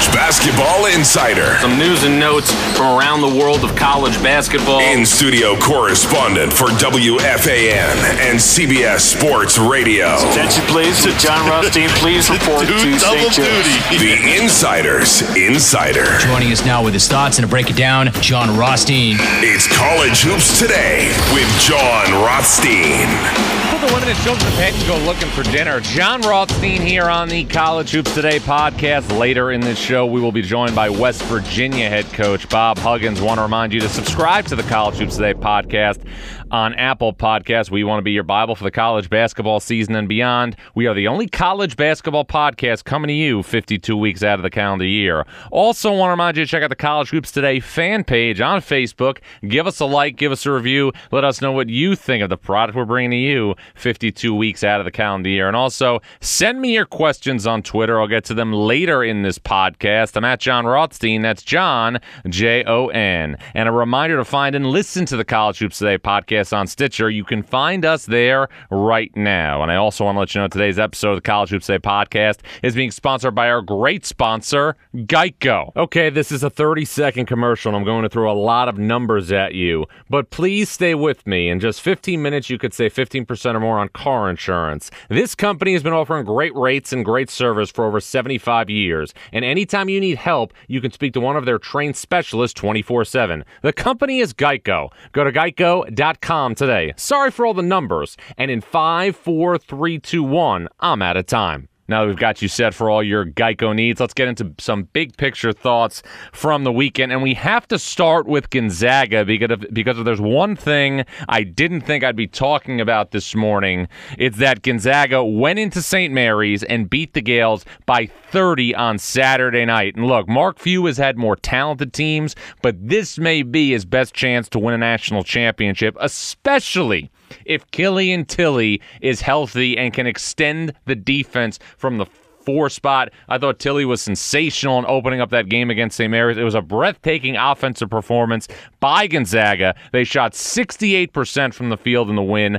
College Basketball Insider. Some news and notes from around the world of college basketball. In-studio correspondent for WFAN and CBS Sports Radio. Attention please to John Rothstein. Please report to St. Joe's. The Insider's Insider. Joining us now with his thoughts and to break it down, John Rothstein. It's College Hoops Today with John Rothstein. Put the women and children to bed and go looking for dinner. John Rothstein here on the College Hoops Today podcast. Later in this show, we will be joined by West Virginia head coach Bob Huggins. Want to remind you to subscribe to the College Hoops Today podcast on Apple Podcasts. We want to be your Bible for the college basketball season and beyond. We are the only college basketball podcast coming to you 52 weeks out of the calendar year. Also want to remind you to check out the College Hoops Today fan page on Facebook. Give us a like, give us a review. Let us know what you think of the product we're bringing to you 52 weeks out of the calendar year. And also, send me your questions on Twitter. I'll get to them later in this podcast. I'm at John Rothstein. That's John, Jon. And a reminder to find and listen to the College Hoops Today podcast on Stitcher. You can find us there right now. And I also want to let you know today's episode of the College Hoops Today podcast is being sponsored by our great sponsor, Geico. Okay, this is a 30-second commercial, and I'm going to throw a lot of numbers at you, but please stay with me. In just 15 minutes, you could save 15% or more on car insurance. This company has been offering great rates and great service for over 75 years, and anytime you need help, you can speak to one of their trained specialists 24/7. The company is Geico. Go to geico.com today. Sorry for all the numbers, and in 5, 4, 3, 2, 1, I'm out of time. Now that we've got you set for all your Geico needs, let's get into some big picture thoughts from the weekend. And we have to start with Gonzaga because if there's one thing I didn't think I'd be talking about this morning, it's that Gonzaga went into St. Mary's and beat the Gales by 30 on Saturday night. And look, Mark Few has had more talented teams, but this may be his best chance to win a national championship, especially if Killian Tilly is healthy and can extend the defense from the 4 spot. I thought Tilly was sensational in opening up that game against St. Mary's. It was a breathtaking offensive performance by Gonzaga. They shot 68% from the field in the win,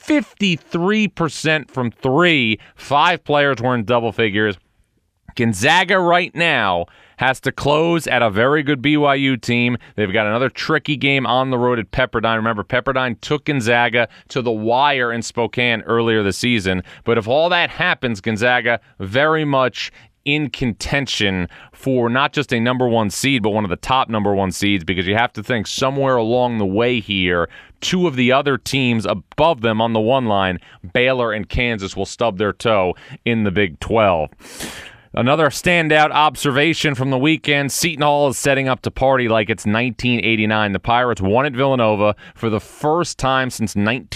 53% from 3. 5 players were in double figures. Gonzaga right now has to close at a very good BYU team. They've got another tricky game on the road at Pepperdine. Remember, Pepperdine took Gonzaga to the wire in Spokane earlier this season. But if all that happens, Gonzaga very much in contention for not just a number 1 seed, but one of the top number 1 seeds, because you have to think somewhere along the way here, 2 of the other teams above them on the 1 line, Baylor and Kansas, will stub their toe in the Big 12. Another standout observation from the weekend, Seton Hall is setting up to party like it's 1989. The Pirates won at Villanova for the first time since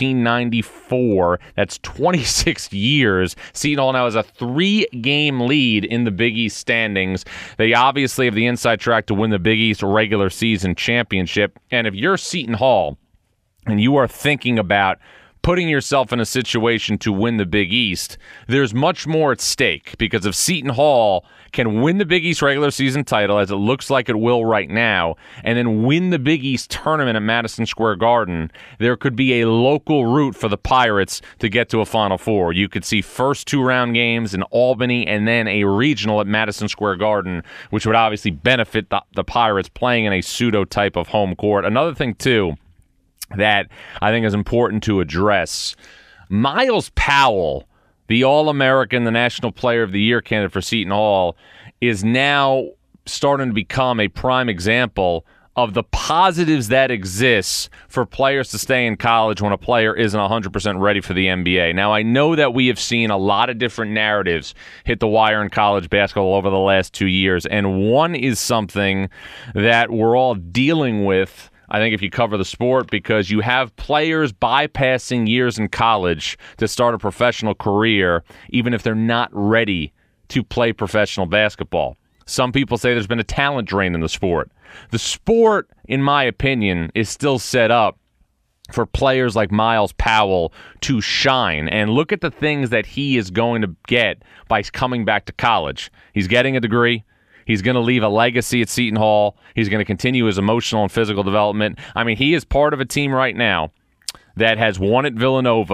1994. That's 26 years. Seton Hall now has a 3-game lead in the Big East standings. They obviously have the inside track to win the Big East regular season championship. And if you're Seton Hall and you are thinking about putting yourself in a situation to win the Big East, there's much more at stake, because if Seton Hall can win the Big East regular season title, as it looks like it will right now, and then win the Big East tournament at Madison Square Garden, there could be a local route for the Pirates to get to a Final Four. You could see first 2-round games in Albany and then a regional at Madison Square Garden, which would obviously benefit the Pirates playing in a pseudo type of home court. Another thing, too, that I think is important to address. Miles Powell, the All-American, the National Player of the Year candidate for Seton Hall, is now starting to become a prime example of the positives that exist for players to stay in college when a player isn't 100% ready for the NBA. Now, I know that we have seen a lot of different narratives hit the wire in college basketball over the last 2 years, and one is something that we're all dealing with, I think, if you cover the sport, because you have players bypassing years in college to start a professional career, even if they're not ready to play professional basketball. Some people say there's been a talent drain in the sport. The sport, in my opinion, is still set up for players like Miles Powell to shine. And look at the things that he is going to get by coming back to college. He's getting a degree. He's going to leave a legacy at Seton Hall. He's going to continue his emotional and physical development. I mean, he is part of a team right now that has won at Villanova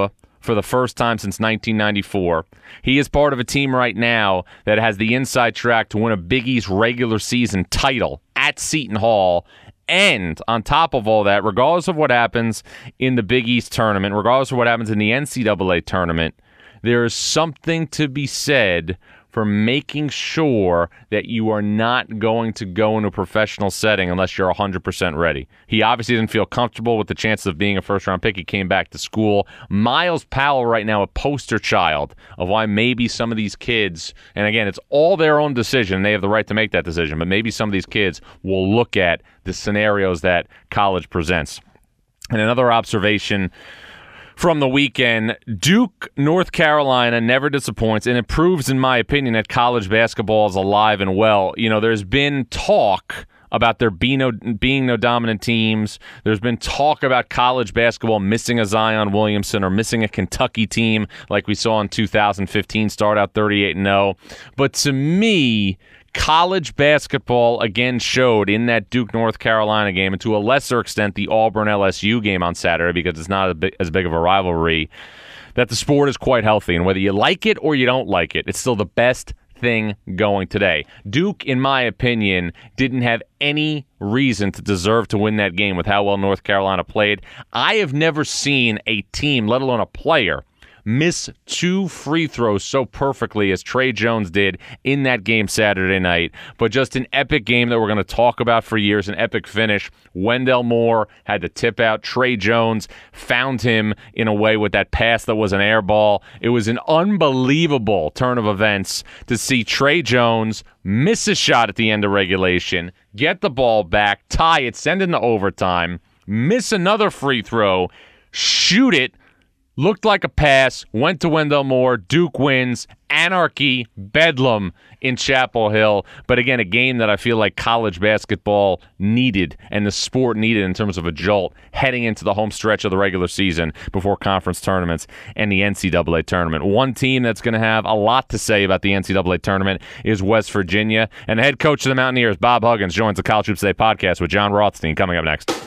for the first time since 1994. He is part of a team right now that has the inside track to win a Big East regular season title at Seton Hall. And on top of all that, regardless of what happens in the Big East tournament, regardless of what happens in the NCAA tournament, there is something to be said for making sure that you are not going to go into a professional setting unless you're 100% ready. He obviously didn't feel comfortable with the chances of being a first-round pick. He came back to school. Miles Powell right now, a poster child of why maybe some of these kids, and again, it's all their own decision. They have the right to make that decision, but maybe some of these kids will look at the scenarios that college presents. And another observation from the weekend, Duke, North Carolina never disappoints, and it proves, in my opinion, that college basketball is alive and well. You know, there's been talk about there being no dominant teams. There's been talk about college basketball missing a Zion Williamson or missing a Kentucky team like we saw in 2015, start out 38-0. But to me, college basketball again showed in that Duke North Carolina game, and to a lesser extent the Auburn LSU game on Saturday, because it's not as big of a rivalry, that the sport is quite healthy. And whether you like it or you don't like it, it's still the best thing going today. Duke, in my opinion, didn't have any reason to deserve to win that game with how well North Carolina played. I have never seen a team, let alone a player, miss 2 free throws so perfectly as Tre Jones did in that game Saturday night. But just an epic game that we're going to talk about for years, an epic finish. Wendell Moore had the tip out. Tre Jones found him in a way with that pass that was an air ball. It was an unbelievable turn of events to see Tre Jones miss a shot at the end of regulation, get the ball back, tie it, send it into overtime, miss another free throw, shoot it, looked like a pass, went to Wendell Moore, Duke wins, anarchy, bedlam in Chapel Hill. But again, a game that I feel like college basketball needed and the sport needed in terms of a jolt heading into the home stretch of the regular season before conference tournaments and the NCAA tournament. One team that's going to have a lot to say about the NCAA tournament is West Virginia. And the head coach of the Mountaineers, Bob Huggins, joins the College Hoops Today podcast with John Rothstein coming up next.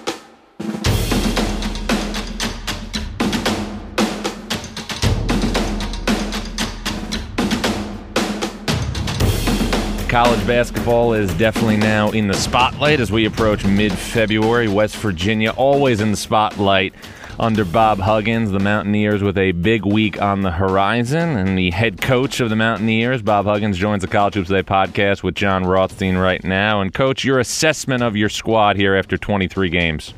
College basketball is definitely now in the spotlight as we approach mid-February. West Virginia always in the spotlight under Bob Huggins. The Mountaineers with a big week on the horizon. And the head coach of the Mountaineers, Bob Huggins, joins the College Hoops Today podcast with John Rothstein right now. And, Coach, your assessment of your squad here after 23 games.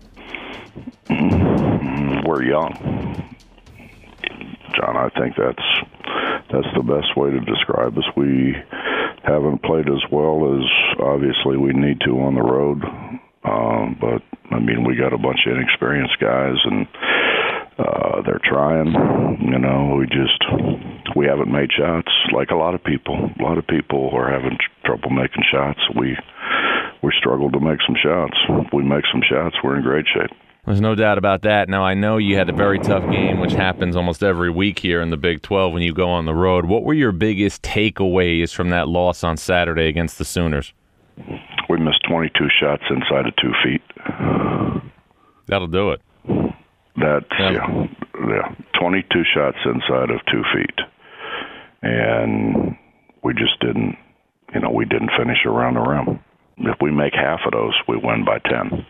We're young. John, I think that's the best way to describe us. We haven't played as well as obviously we need to on the road, but I mean, we got a bunch of inexperienced guys, and they're trying. You know, we haven't made shots like a lot of people. A lot of people are having trouble making shots. We struggled to make some shots. If we make some shots, we're in great shape. There's no doubt about that. Now, I know you had a very tough game, which happens almost every week here in the Big 12 when you go on the road. What were your biggest takeaways from that loss on Saturday against the Sooners? We missed 22 shots inside of 2 feet. That'll do it. Yeah, 22 shots inside of 2 feet. And we just didn't finish around the rim. If we make half of those, we win by 10.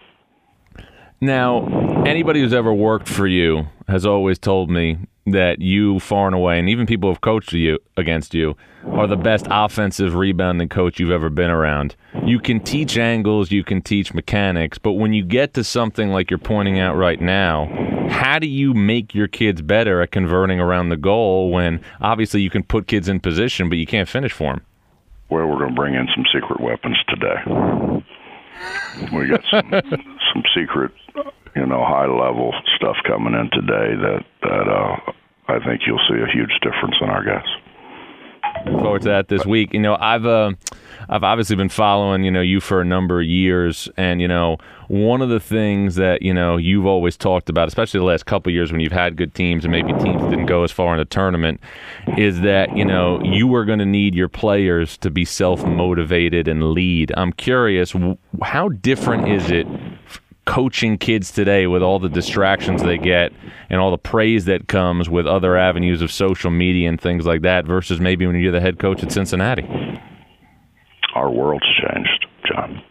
Now, anybody who's ever worked for you has always told me that you, far and away, and even people who have coached against you, are the best offensive rebounding coach you've ever been around. You can teach angles, you can teach mechanics, but when you get to something like you're pointing out right now, how do you make your kids better at converting around the goal when obviously you can put kids in position, but you can't finish for them? Well, we're going to bring in some secret weapons today. We got some secret, high-level stuff coming in today that I think you'll see a huge difference in our guys. Look forward to that this week. I've obviously been following, you for a number of years, and, one of the things that, you've always talked about, especially the last couple of years when you've had good teams and maybe teams didn't go as far in the tournament, is that, you are going to need your players to be self-motivated and lead. I'm curious, how different is it coaching kids today with all the distractions they get and all the praise that comes with other avenues of social media and things like that versus maybe when you're the head coach at Cincinnati? Our world's changed, John.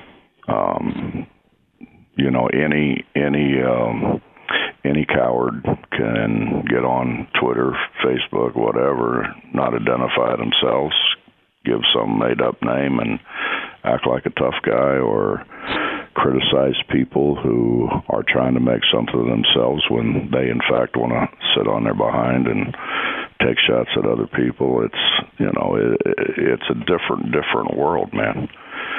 Any coward can get on Twitter, Facebook, whatever, not identify themselves, give some made-up name and act like a tough guy, or criticize people who are trying to make something of themselves when they, in fact, want to sit on their behind and take shots at other people. It's a different world, man.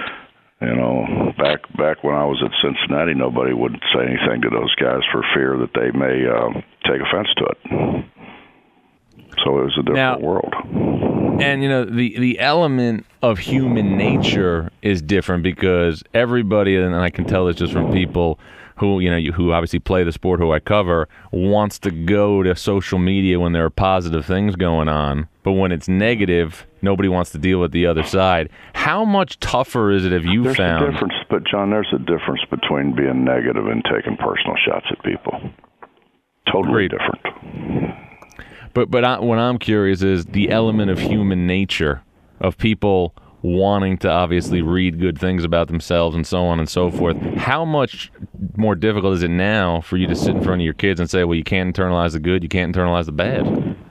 Back when I was at Cincinnati, nobody would say anything to those guys for fear that they may take offense to it. So it was a different world. And, the element of human nature is different because everybody, and I can tell this just from people who, who obviously play the sport who I cover, wants to go to social media when there are positive things going on. But when it's negative, nobody wants to deal with the other side. How much tougher is it have you found? There's a difference, but John, there's a difference between being negative and taking personal shots at people. Totally different. But what I'm curious is the element of human nature, of people wanting to obviously read good things about themselves and so on and so forth. How much more difficult is it now for you to sit in front of your kids and say, well, you can't internalize the good, you can't internalize the bad?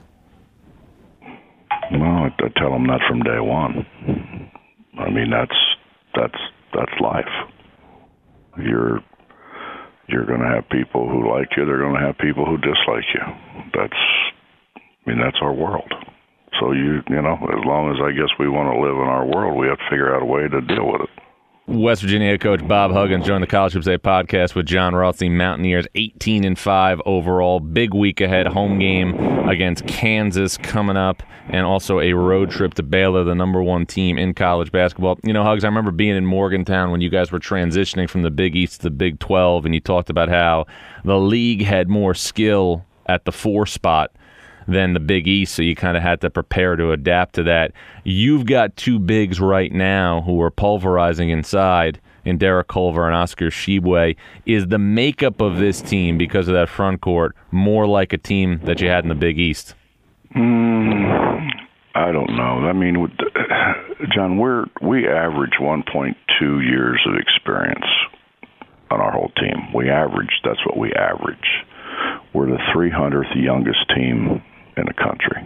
Well, I tell them that from day one. I mean, that's life. You're going to have people who like you. They're going to have people who dislike you. That's our world. So as long as I guess we want to live in our world, we have to figure out a way to deal with it. West Virginia head coach Bob Huggins joined the College Hoops Day podcast with Jon Rothstein. Mountaineers 18-5 overall. Big week ahead. Home game against Kansas coming up, and also a road trip to Baylor, the number one team in college basketball. Huggs, I remember being in Morgantown when you guys were transitioning from the Big East to the Big 12, and you talked about how the league had more skill at the 4 spot than the Big East, so you kind of had to prepare to adapt to that. You've got 2 bigs right now who are pulverizing inside in Derek Culver and Oscar Tshiebwe. Is the makeup of this team, because of that front court, more like a team that you had in the Big East? I don't know. I mean, John, we average 1.2 years of experience on our whole team. That's what we average. We're the 300th youngest team in the country.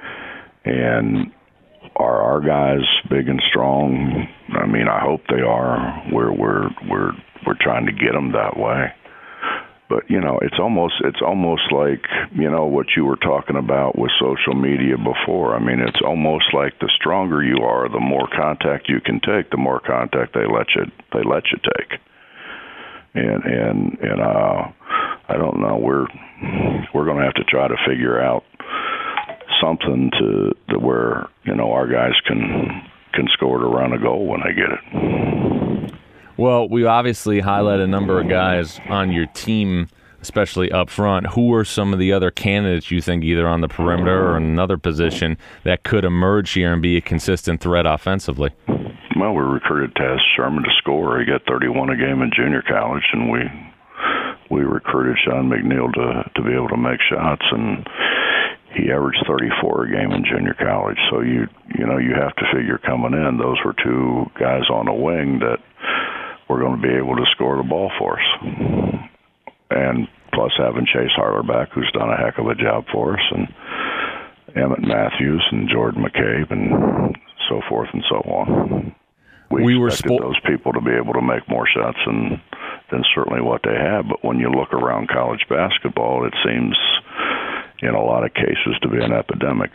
And are our guys big and strong? I mean, I hope they are. We're trying to get them that way. But it's almost like what you were talking about with social media before. I mean, it's almost like the stronger you are, the more contact you can take, the more contact they let you take. And I don't know. We're going to have to try to figure out something to where our guys can score to run a goal when they get it. Well, we obviously highlight a number of guys on your team, especially up front. Who are some of the other candidates you think, either on the perimeter or in another position, that could emerge here and be a consistent threat offensively? Well, we recruited Taz Sherman to score. He got 31 a game in junior college, and we recruited Sean McNeil to be able to make shots, and he averaged 34 a game in junior college. So you have to figure coming in, those were 2 guys on the wing that were going to be able to score the ball for us. And plus having Chase Harler back, who's done a heck of a job for us, and Emmett Matthews and Jordan McCabe and so forth and so on. We expected those people to be able to make more shots than certainly what they have. But when you look around college basketball, it seems in a lot of cases to be an epidemic.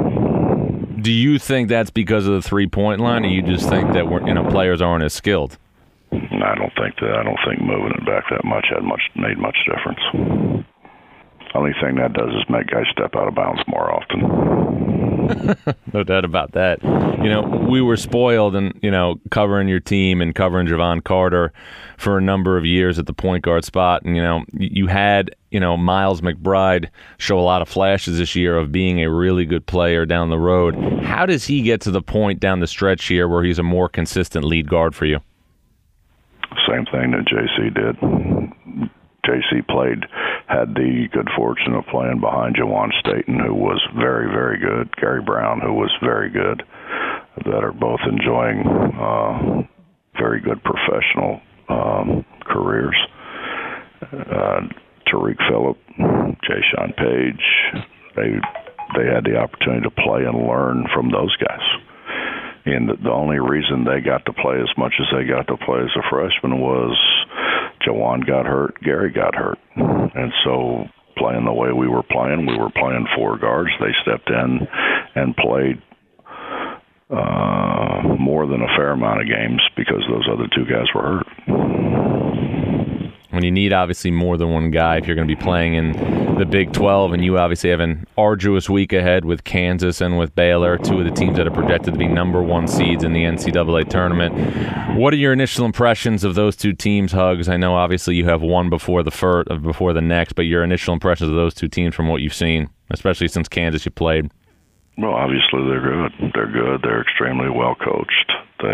Do you think that's because of the 3-point line, or you just think that players aren't as skilled? I don't think that. I don't think moving it back that much made much difference. Only thing that does is make guys step out of bounds more often. No doubt about that. We were spoiled and, covering your team and covering Javon Carter for a number of years at the point guard spot. And, you had, Miles McBride show a lot of flashes this year of being a really good player down the road. How does he get to the point down the stretch here where he's a more consistent lead guard for you? Same thing that JC did. JC had the good fortune of playing behind Jawan Staten, who was very, very good, Gary Brown, who was very good, that are both enjoying very good professional careers. Tariq Phillip, Jay Sean Page, they had the opportunity to play and learn from those guys. And the only reason they got to play as much as they got to play as a freshman was Jawan got hurt, Gary got hurt. And so playing the way we were playing four guards. They stepped in and played more than a fair amount of games because those other two guys were hurt. When you need, obviously, more than one guy, if you're going to be playing in the Big 12, and you obviously have an arduous week ahead with Kansas and with Baylor, two of the teams that are projected to be number one seeds in the NCAA tournament. What are your initial impressions of those two teams, Hugs? I know, obviously, you have one before the next, but your initial impressions of those two teams from what you've seen, especially since Kansas you played. Well, obviously, they're good. They're good. They're extremely well coached.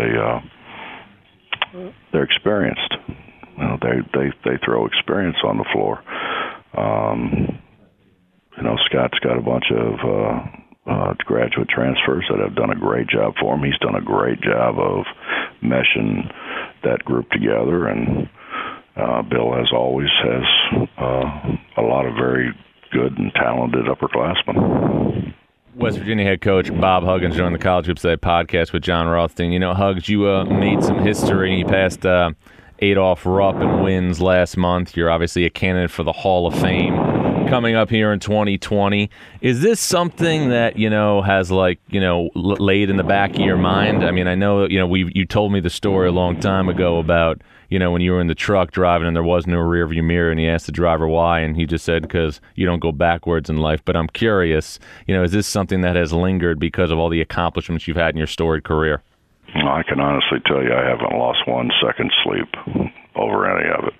They're experienced. You know, they throw experience on the floor. Scott's got a bunch of graduate transfers that have done a great job for him. He's done a great job of meshing that group together, and Bill, as always, has a lot of very good and talented upperclassmen. West Virginia head coach Bob Huggins joined the College Hoops Today podcast with John Rothstein. You know, Hugs, you made some history. You passed Adolph Rupp in wins last month. You're obviously a candidate for the Hall of Fame coming up here in 2020. Is this something that, has laid in the back of your mind? I mean, I know, you told me the story a long time ago about, when you were in the truck driving and there was no rearview mirror and he asked the driver why, and he just said, because you don't go backwards in life. But I'm curious, is this something that has lingered because of all the accomplishments you've had in your storied career? I can honestly tell you I haven't lost 1 second sleep over any of it.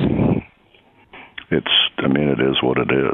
It is what it is.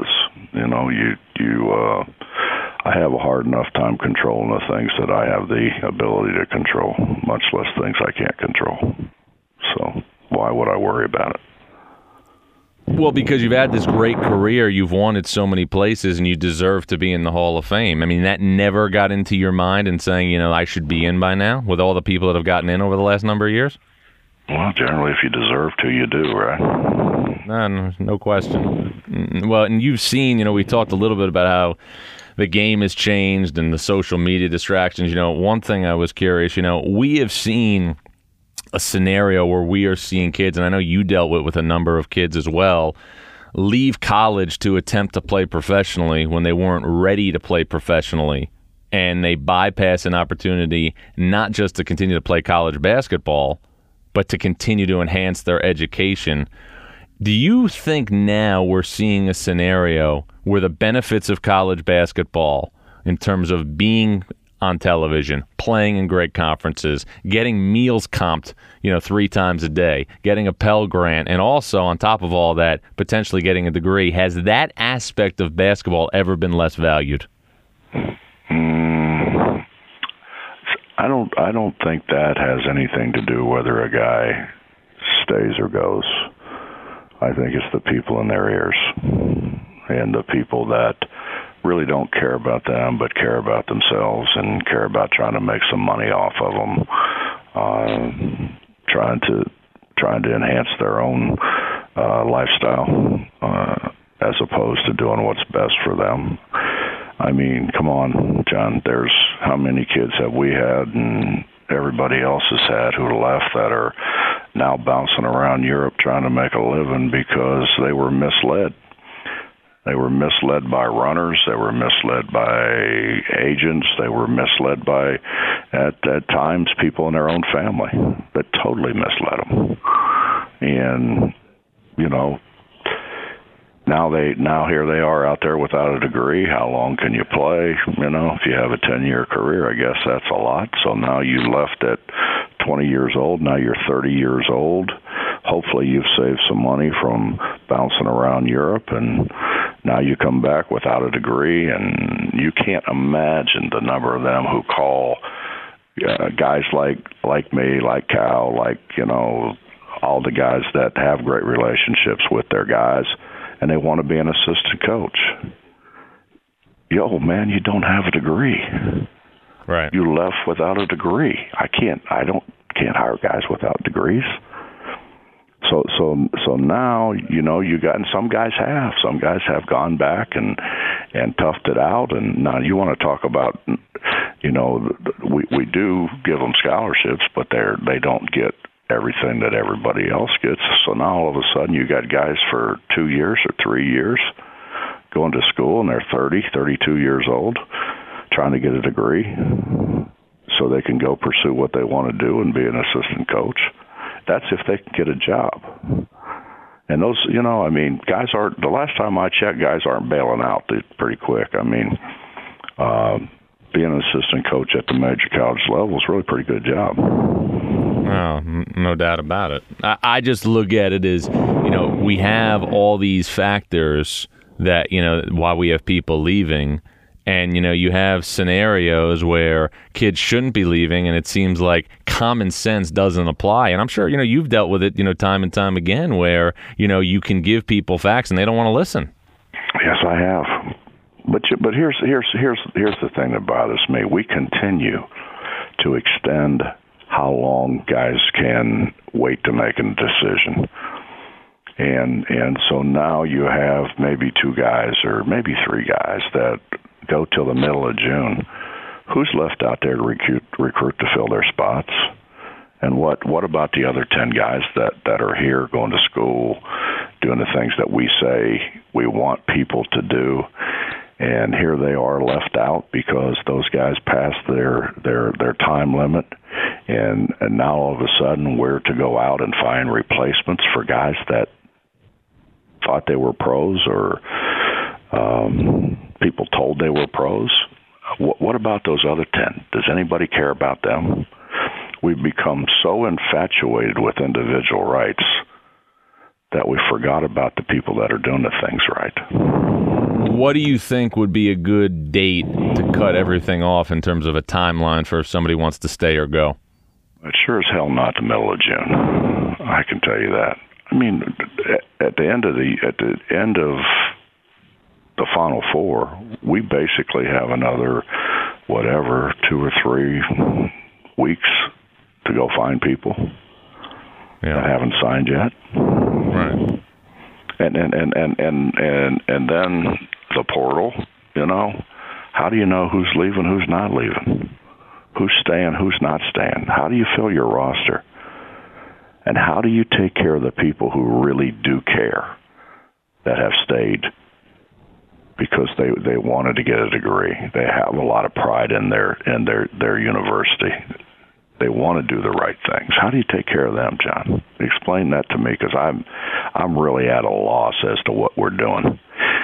I have a hard enough time controlling the things that I have the ability to control, much less things I can't control. So why would I worry about it? Well, because you've had this great career, you've won at so many places, and you deserve to be in the Hall of Fame. I mean, that never got into your mind and saying, I should be in by now with all the people that have gotten in over the last number of years? Well, generally, if you deserve to, you do, right? No question. Well, and you've seen, we talked a little bit about how the game has changed and the social media distractions. One thing I was curious, we have seen a scenario where we are seeing kids, and I know you dealt with a number of kids as well, leave college to attempt to play professionally when they weren't ready to play professionally, and they bypass an opportunity not just to continue to play college basketball, but to continue to enhance their education. Do you think now we're seeing a scenario where the benefits of college basketball in terms of being on television, playing in great conferences, getting meals comped, 3 times a day, getting a Pell Grant, and also on top of all that, potentially getting a degree, has that aspect of basketball ever been less valued? I don't think that has anything to do whether a guy stays or goes. I think it's the people in their ears and the people that really don't care about them but care about themselves and care about trying to make some money off of them, trying to enhance their own lifestyle as opposed to doing what's best for them. I mean, come on, John, there's how many kids have we had and everybody else has had who left that are now bouncing around Europe trying to make a living because they were misled. They were misled by runners. They were misled by agents. They were misled by, at times, people in their own family that totally misled them. And, now here they are out there without a degree. How long can you play? If you have a 10-year career, I guess that's a lot. So now you left at 20 years old. Now you're 30 years old. Hopefully you've saved some money from bouncing around Europe, and now you come back without a degree, and you can't imagine the number of them who call guys like me, like Cal, like, all the guys that have great relationships with their guys, and they want to be an assistant coach. Yo, man, you don't have a degree. Right. You left without a degree. I can't hire guys without degrees. So now, you got, and some guys have gone back and toughed it out. And now you want to talk about, we do give them scholarships, but they don't get everything that everybody else gets. So now all of a sudden you got guys for 2 years or 3 years going to school, and they're 30, 32 years old, trying to get a degree so they can go pursue what they want to do and be an assistant coach. That's if they can get a job. And those, guys aren't, the last time I checked, guys aren't bailing out pretty quick. Being an assistant coach at the major college level is really a pretty good job. Oh, no doubt about it. I just look at it as, we have all these factors that, why we have people leaving. And, you have scenarios where kids shouldn't be leaving, and it seems like common sense doesn't apply. And I'm sure, you've dealt with it, time and time again where, you can give people facts and they don't want to listen. Yes, I have. But here's the thing that bothers me. We continue to extend how long guys can wait to make a decision. And so now you have maybe 2 guys or maybe 3 guys that go till the middle of June. Who's left out there to recruit to fill their spots? And what about the other 10 guys that are here going to school, doing the things that we say we want people to do? And here they are left out because those guys passed their time limit. And now all of a sudden we're to go out and find replacements for guys that thought they were pros or people told they were pros. What about those other 10? Does anybody care about them? We've become so infatuated with individual rights that we forgot about the people that are doing the things right. What do you think would be a good date to cut everything off in terms of a timeline for if somebody wants to stay or go? It sure as hell not the middle of June. I can tell you that. At the end of the Final Four, we basically have another 2 or 3 weeks to go find people that haven't signed yet. Right. And then the portal. How do you know who's leaving, who's not leaving, who's staying, who's not staying? How do you fill your roster? And how do you take care of the people who really do care, that have stayed because they wanted to get a degree? They have a lot of pride in their university. They want to do the right things. How do you take care of them, John? Explain that to me, because I'm really at a loss as to what we're doing.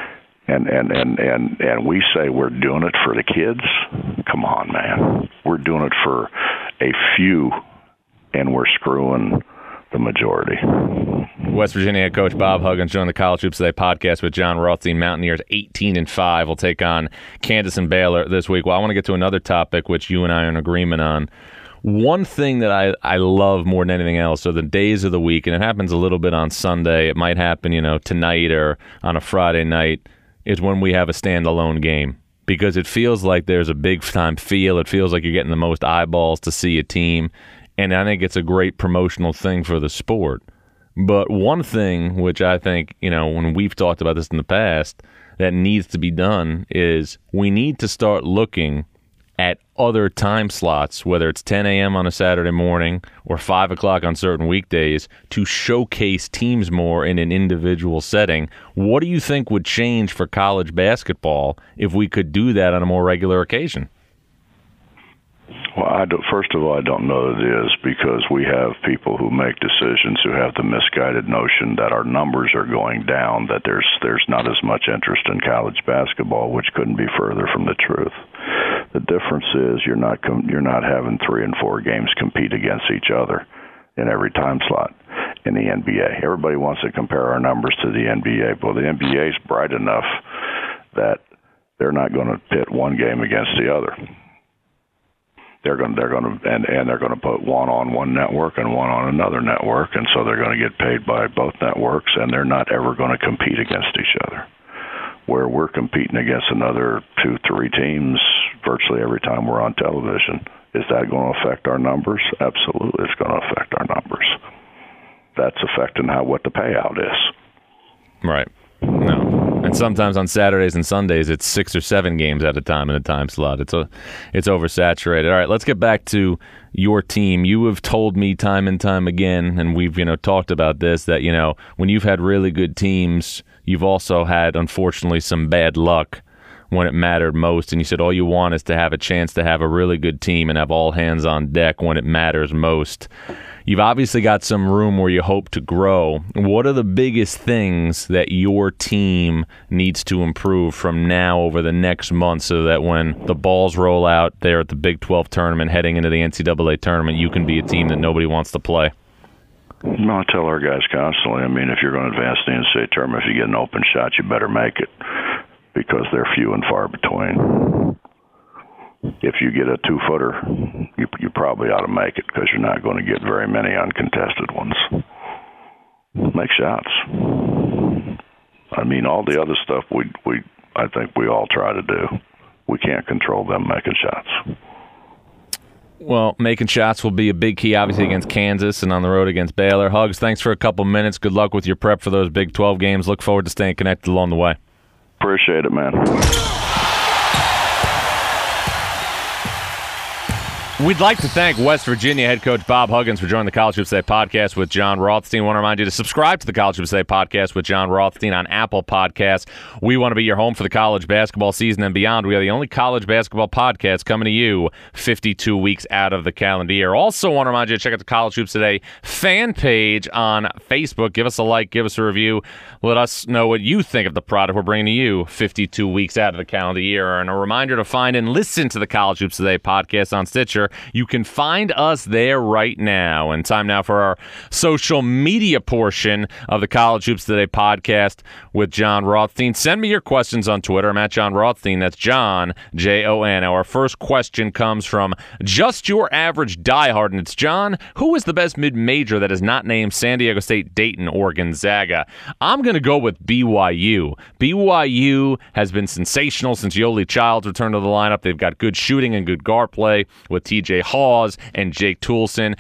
And we say we're doing it for the kids. Come on, man. We're doing it for a few, and we're screwing the majority. West Virginia head coach Bob Huggins joined the College Hoops Today podcast with John Rothstein. Mountaineers 18-5 will take on Kansas and Baylor this week. Well, I want to get to another topic which you and I are in agreement on. One thing that I love more than anything else are the days of the week, and it happens a little bit on Sunday. It might happen, tonight or on a Friday night, is when we have a standalone game, because it feels like there's a big-time feel. It feels like you're getting the most eyeballs to see a team, and I think it's a great promotional thing for the sport. But one thing which I think, when we've talked about this in the past, that needs to be done is we need to start looking at other time slots, whether it's 10 a.m. on a Saturday morning or 5 o'clock on certain weekdays, to showcase teams more in an individual setting. What do you think would change for college basketball if we could do that on a more regular occasion? Well, first of all, I don't know that it is, because we have people who make decisions who have the misguided notion that our numbers are going down, that there's not as much interest in college basketball, which couldn't be further from the truth. The difference is you're not having 3 and 4 games compete against each other in every time slot in the NBA. Everybody wants to compare our numbers to the NBA. Well, the NBA is bright enough that they're not going to pit one game against the other. they're going to put one on one network and one on another network, and so they're going to get paid by both networks, and they're not ever going to compete against each other. Where we're competing against another 2-3 teams virtually every time we're on television. Is that going to affect our numbers? Absolutely, it's going to affect our numbers. That's affecting what the payout is. Right. No. And sometimes on Saturdays and Sundays, it's 6 or 7 games at a time in a time slot. It's oversaturated. All right, let's get back to your team. You have told me time and time again, and we've talked about this, that when you've had really good teams, you've also had, unfortunately, some bad luck when it mattered most. And you said all you want is to have a chance to have a really good team and have all hands on deck when it matters most. You've obviously got some room where you hope to grow. What are the biggest things that your team needs to improve from now over the next month so that when the balls roll out there at the Big 12 tournament heading into the NCAA tournament, you can be a team that nobody wants to play? No, I tell our guys constantly, if you're going to advance the NCAA tournament, if you get an open shot, you better make it, because they're few and far between. If you get a 2-footer, you probably ought to make it, because you're not going to get very many uncontested ones. Make shots. All the other stuff I think we all try to do. We can't control them making shots. Well, making shots will be a big key, obviously, against Kansas and on the road against Baylor. Hugs, thanks for a couple minutes. Good luck with your prep for those Big 12 games. Look forward to staying connected along the way. Appreciate it, man. We'd like to thank West Virginia head coach Bob Huggins for joining the College Hoops Today podcast with John Rothstein. I want to remind you to subscribe to the College Hoops Today podcast with John Rothstein on Apple Podcasts. We want to be your home for the college basketball season and beyond. We are the only college basketball podcast coming to you 52 weeks out of the calendar year. Also want to remind you to check out the College Hoops Today fan page on Facebook. Give us a like, give us a review. Let us know what you think of the product we're bringing to you 52 weeks out of the calendar year. And a reminder to find and listen to the College Hoops Today podcast on Stitcher. You can find us there right now. And time now for our social media portion of the College Hoops Today podcast with John Rothstein. Send me your questions on Twitter. I'm at John Rothstein. That's John, Jon. Our first question comes from Just Your Average Diehard, and it's, John, who is the best mid-major that is not named San Diego State, Dayton, or Gonzaga? I'm going to go with BYU. BYU has been sensational since Yoli Childs returned to the lineup. They've got good shooting and good guard play with TJ Hawes and Jake Toolson.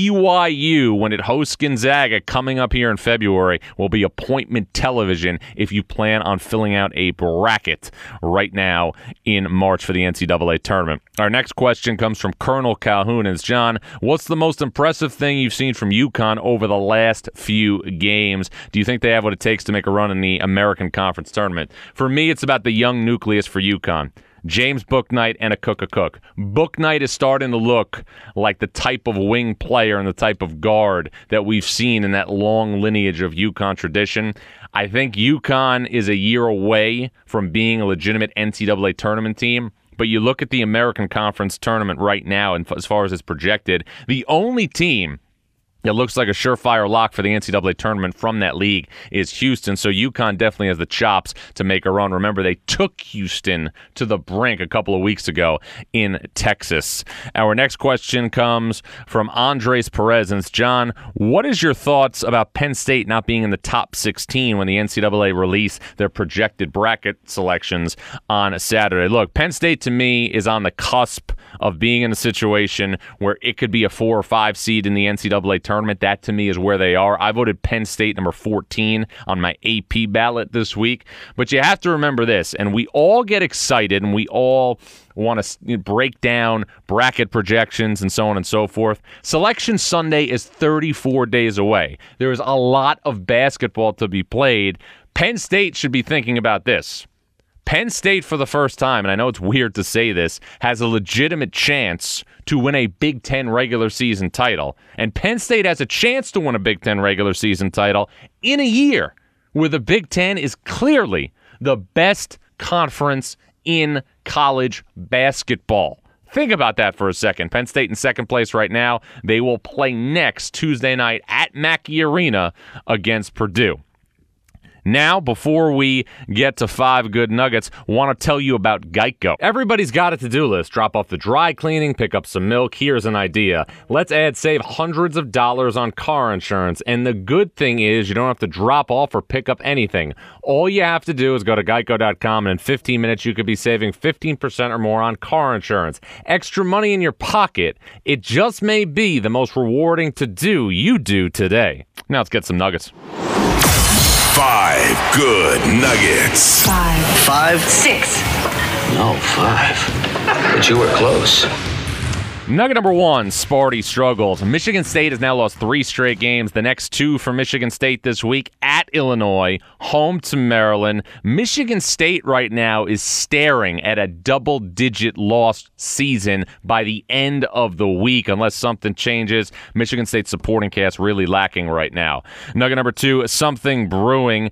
BYU, when it hosts Gonzaga coming up here in February, will be appointment television if you plan on filling out a bracket right now in March for the NCAA tournament. Our next question comes from Colonel Calhoun. It's, John, what's the most impressive thing you've seen from UConn over the last few games? Do you think they have what it takes to make a run in the American Conference tournament? For me, it's about the young nucleus for UConn. James Bouknight and Akok Cook. Bouknight is starting to look like the type of wing player and the type of guard that we've seen in that long lineage of UConn tradition. I think UConn is a year away from being a legitimate NCAA tournament team. But you look at the American Conference tournament right now, and as far as it's projected, the only team it looks like a surefire lock for the NCAA tournament from that league is Houston, so UConn definitely has the chops to make a run. Remember, they took Houston to the brink a couple of weeks ago in Texas. Our next question comes from Andres Perez, and it's, John, what is your thoughts about Penn State not being in the top 16 when the NCAA release their projected bracket selections on Saturday? Look, Penn State to me is on the cusp of being in a situation where it could be a 4 or 5 seed in the NCAA tournament. That to me is where they are. I voted Penn State number 14 on my AP ballot this week. But you have to remember this, and we all get excited and we all want to break down bracket projections and so on and so forth. Selection Sunday is 34 days away. There is a lot of basketball to be played. Penn State should be thinking about this. Penn State, for the first time, and I know it's weird to say this, has a legitimate chance to win a Big Ten regular season title. And Penn State has a chance to win a Big Ten regular season title in a year where the Big Ten is clearly the best conference in college basketball. Think about that for a second. Penn State in second place right now. They will play next Tuesday night at Mackey Arena against Purdue. Now, before we get to 5 good nuggets, want to tell you about Geico. Everybody's got a to-do list. Drop off the dry cleaning, pick up some milk. Here's an idea. Let's save hundreds of dollars on car insurance. And the good thing is you don't have to drop off or pick up anything. All you have to do is go to geico.com, and in 15 minutes you could be saving 15% or more on car insurance. Extra money in your pocket. It just may be the most rewarding to-do you do today. Now let's get some nuggets. 5 good nuggets. 5, 6. No, 5. But you were close. Nugget number 1, Sparty struggles. Michigan State has now lost 3 straight games. The next 2 for Michigan State this week at Illinois, home to Maryland. Michigan State right now is staring at a double-digit loss season by the end of the week, unless something changes. Michigan State supporting cast really lacking right now. Nugget number 2, something brewing.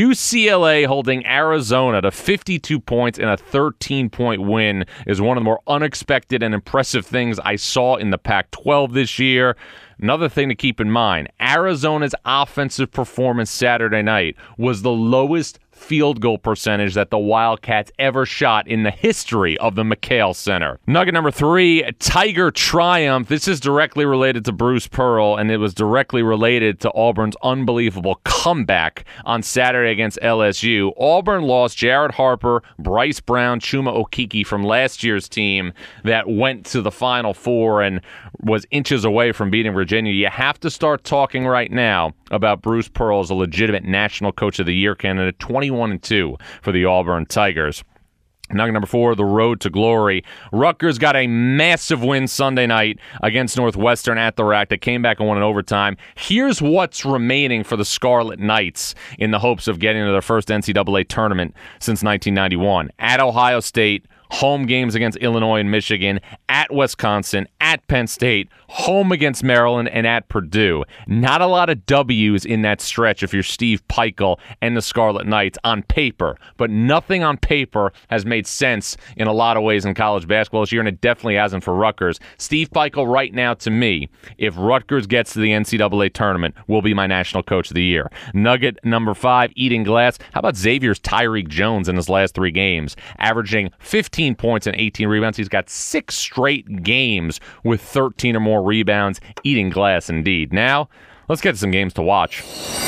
UCLA holding Arizona to 52 points in a 13-point win is one of the more unexpected and impressive things I saw in the Pac-12 this year. Another thing to keep in mind, Arizona's offensive performance Saturday night was the lowest field goal percentage that the Wildcats ever shot in the history of the McHale Center. Nugget number 3, Tiger triumph. This is directly related to Bruce Pearl, and it was directly related to Auburn's unbelievable comeback on Saturday against LSU. Auburn lost Jared Harper, Bryce Brown, Chuma Okeke from last year's team that went to the Final Four and was inches away from beating Virginia. You have to start talking right now about Bruce Pearl as a legitimate National Coach of the Year candidate, 21-2 for the Auburn Tigers. Nugget number 4, the road to glory. Rutgers got a massive win Sunday night against Northwestern at the Rack. They came back and won in overtime. Here's what's remaining for the Scarlet Knights in the hopes of getting to their first NCAA tournament since 1991. At Ohio State, home games against Illinois and Michigan, at Wisconsin, at Penn State, home against Maryland, and at Purdue. Not a lot of W's in that stretch if you're Steve Peichel and the Scarlet Knights on paper, but nothing on paper has made sense in a lot of ways in college basketball this year, and it definitely hasn't for Rutgers. Steve Peichel right now, to me, if Rutgers gets to the NCAA tournament, will be my National Coach of the Year. Nugget number 5, eating glass. How about Xavier's Tyreek Jones in his last 3 games, averaging 15 points and 18 rebounds. He's got 6 straight games with 13 or more rebounds. Eating glass indeed. Now, let's get to some games to watch.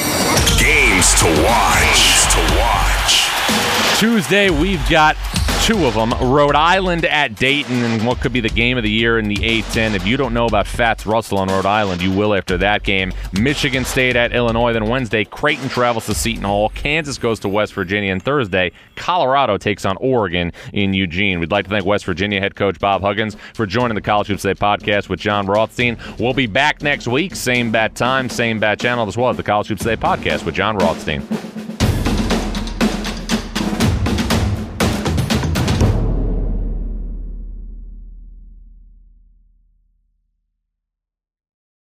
Games to watch. Tuesday, we've got 2 of them. Rhode Island at Dayton, and what could be the game of the year in the A-10. If you don't know about Fats Russell on Rhode Island, you will after that game. Michigan State at Illinois. Then Wednesday, Creighton travels to Seton Hall. Kansas goes to West Virginia. And Thursday, Colorado takes on Oregon in Eugene. We'd like to thank West Virginia head coach Bob Huggins for joining the College Hoops Today podcast with John Rothstein. We'll be back next week. Same bat time, same bat channel, as well as the College Hoops Today podcast with John Rothstein.